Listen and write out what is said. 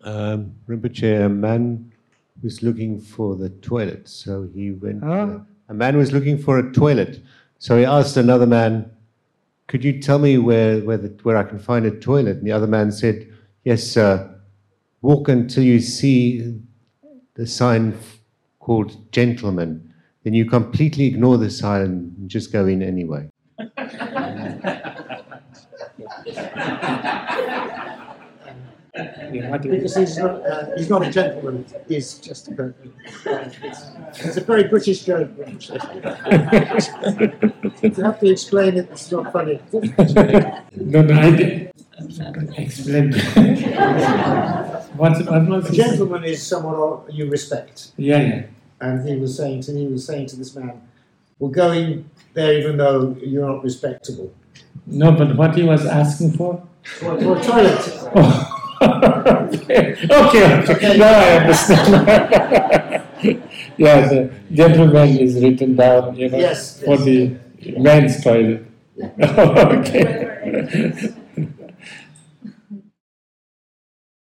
Rinpoche, a man was looking for the toilet, so he went. Huh? A man was looking for a toilet, so he asked another man, "Could you tell me where I can find a toilet?" And the other man said, "Yes, sir. Walk until you see the sign called gentleman. Then you completely ignore the sign and just go in anyway." Because he's not a gentleman, he's just a... It's a very British joke. You have to explain it, it's not funny. No, I did explain. What was A gentleman is someone you respect. Yeah. And he was saying to this man, we're going there even though you're not respectable. No, but what he was asking for? For a toilet. Oh. Okay. Now I understand. Yeah, the gentleman is written down, Yes, for the men's toilet. Okay.